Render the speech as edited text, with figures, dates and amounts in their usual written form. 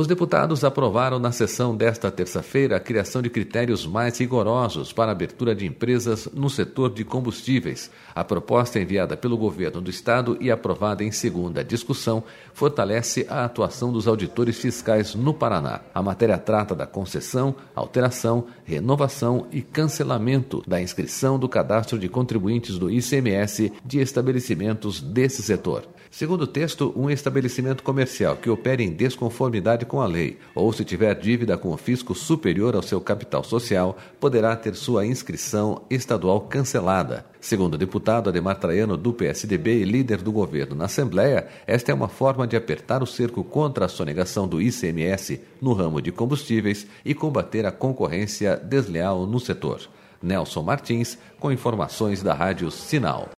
Os deputados aprovaram na sessão desta terça-feira a criação de critérios mais rigorosos para a abertura de empresas no setor de combustíveis. A proposta enviada pelo governo do estado e aprovada em segunda discussão fortalece a atuação dos auditores fiscais no Paraná. A matéria trata da concessão, alteração, renovação e cancelamento da inscrição do cadastro de contribuintes do ICMS de estabelecimentos desse setor. Segundo o texto, um estabelecimento comercial que opere em desconformidade com a lei ou se tiver dívida com o fisco superior ao seu capital social, poderá ter sua inscrição estadual cancelada. Segundo o deputado Ademar Traiano, do PSDB e líder do governo na Assembleia, esta é uma forma de apertar o cerco contra a sonegação do ICMS no ramo de combustíveis e combater a concorrência desleal no setor. Nelson Martins, com informações da Rádio Sinal.